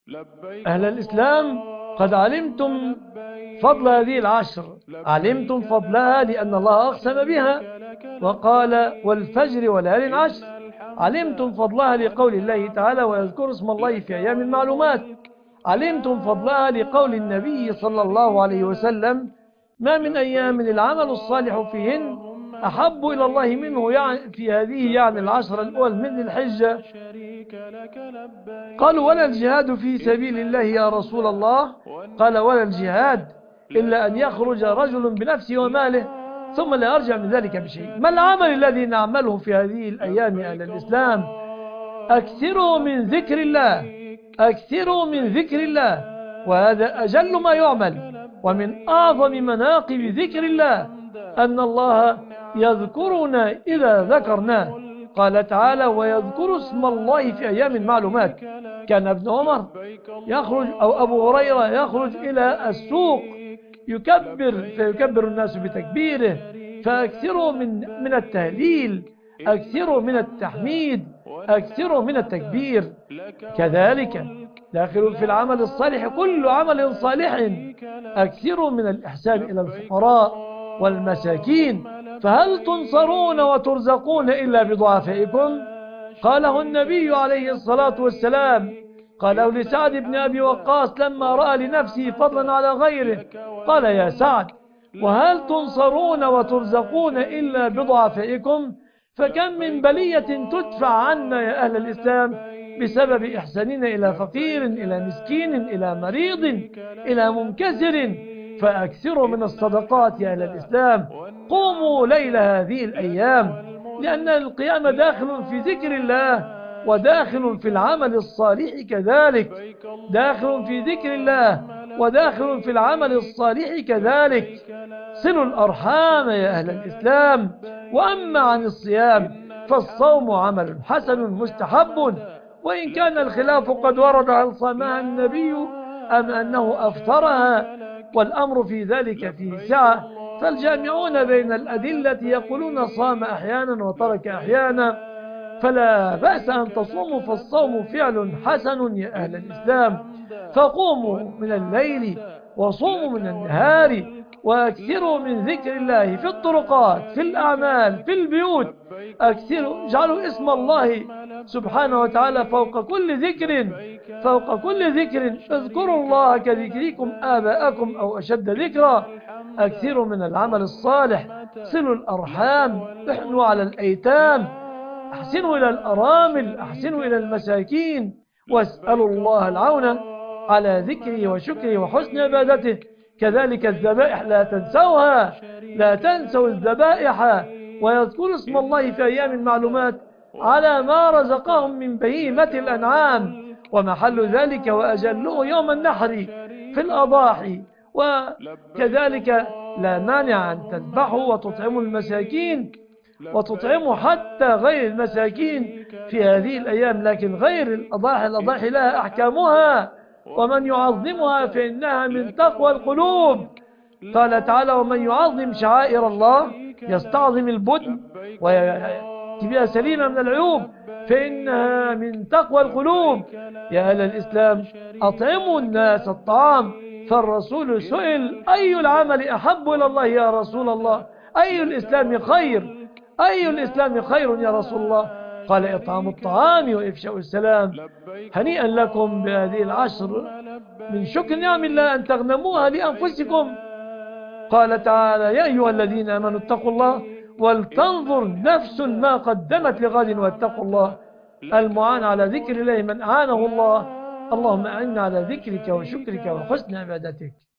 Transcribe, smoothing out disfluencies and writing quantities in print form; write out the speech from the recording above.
أهل الإسلام قد علمتم فضل هذه العشر، علمتم فضلها لأن الله أقسم بها وقال والفجر وليال عشر، علمتم فضلها لقول الله تعالى ويذكر اسم الله في أيام معلومات، علمتم فضلها لقول النبي صلى الله عليه وسلم ما من أيام العمل الصالح فيهن أحب إلى الله منه، يعني في هذه يعني العشر الأول من الحجة. قالوا ولا الجهاد في سبيل الله يا رسول الله؟ قال ولا الجهاد إلا أن يخرج رجل بنفسه وماله ثم لا يرجع من ذلك بشيء. ما العمل الذي نعمله في هذه الأيام يا أهل الإسلام؟ أكثروا من ذكر الله، أكثروا من ذكر الله، وهذا أجل ما يعمل. ومن أعظم مناقب ذكر الله أن الله يذكرنا إذا ذكرناه. قال تعالى ويذكر اسم الله في أيام معلومات. كان ابن عمر يخرج أو أبو هريرة يخرج إلى السوق يكبر فيكبر الناس بتكبيره، فأكثروا من التهليل، أكثروا من التحميد، أكثروا من التكبير. كذلك داخل في العمل الصالح كل عمل صالح، أكثروا من الإحسان إلى الفقراء والمساكين. فهل تنصرون وترزقون إلا بضعفائكم؟ قاله النبي عليه الصلاة والسلام، قاله لسعد بن أبي وقاص لما رأى لنفسه فضلا على غيره، قال يا سعد وهل تنصرون وترزقون إلا بضعفائكم؟ فكم من بلية تدفع عنا يا أهل الإسلام بسبب إحساننا إلى فقير، إلى مسكين، إلى مريض، إلى منكسر. فأكثروا من الصدقات يا أهل الإسلام، قوموا ليل هذه الأيام، لأن القيام داخل في ذكر الله وداخل في العمل الصالح كذلك، داخل في ذكر الله وداخل في العمل الصالح كذلك. صلوا الأرحام يا أهل الإسلام. وأما عن الصيام فالصوم عمل حسن مستحب، وإن كان الخلاف قد ورد هل صامها النبي أم أنه أفطرها، والأمر في ذلك فيه سعة، فالجامعون بين الأدلة يقولون صام أحيانا وترك أحيانا، فلا بأس أن تصوموا، فالصوم فعل حسن يا أهل الإسلام. فقوموا من الليل وصوموا من النهار، وأكثروا من ذكر الله في الطرقات، في الأعمال، في البيوت. أكثروا، اجعلوا اسم الله سبحانه وتعالى فوق كل ذكر، فوق كل ذكر. اذكروا الله كذكركم آباءكم أو أشد ذكرا. أكثروا من العمل الصالح، صلوا الأرحام، احنوا على الأيتام، أحسنوا إلى الأرامل، أحسنوا إلى المساكين، واسألوا الله العون على ذكره وشكره وحسن عبادته. كذلك الذبائح لا تنسوها، لا تنسوا الذبائح، ويذكر اسم الله في أيام معلومات على ما رزقهم من بهيمة الأنعام، ومحل ذلك وأجله يوم النحر في الأضاحي. وكذلك لا مانع أن تذبحوا وتطعموا المساكين، وتطعموا حتى غير المساكين في هذه الأيام، لكن غير الأضاحي لها أحكامها، ومن يعظمها فإنها من تقوى القلوب. قال تعالى ومن يعظم شعائر الله يستعظم البدن ويبقى سليمة من العيوب فإنها من تقوى القلوب. يا أهل الإسلام أطعموا الناس الطعام، فالرسول سئل أي العمل أحب إلى الله يا رسول الله؟ أي الإسلام خير؟ أي الإسلام خير يا رسول الله؟ قال إطعام الطعام وإفشاء السلام. هنيئا لكم بهذه العشر من شكر نعم الله أن تغنموها لأنفسكم. قال تعالى يا أيها الذين آمنوا اتقوا الله ولتنظر نفس ما قدمت لغد واتقوا الله. المعان على ذكر الله من أعانه الله. اللهم أعنا على ذكرك وشكرك وحسن عبادتك.